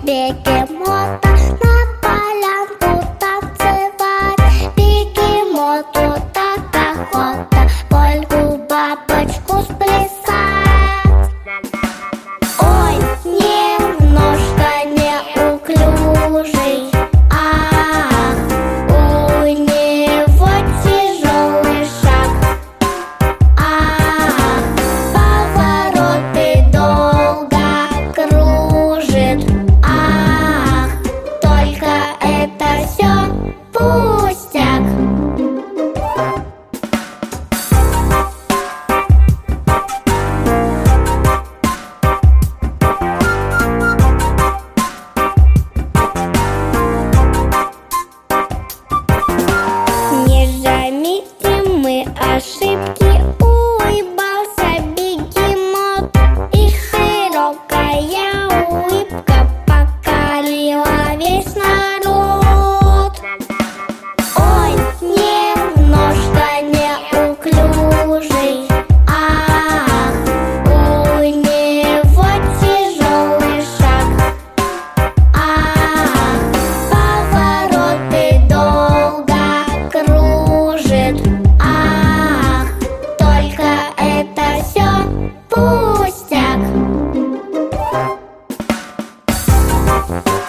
бегемота на полянку танцевать. Бегемоту так охота польку-бабочку сплясать. Ой, немножко неуклюжий, ах, у него тяжелый шаг, ах, повороты долго кружит, ах, только это все пустяк. Не заметим мы ошибки, улыбался бегемот, и широкая улыбка покорила весь народ. Ой, немножко неуклюжий, ах, у него тяжелый шаг, ах, повороты долго кружит, ах, только это все пустяк.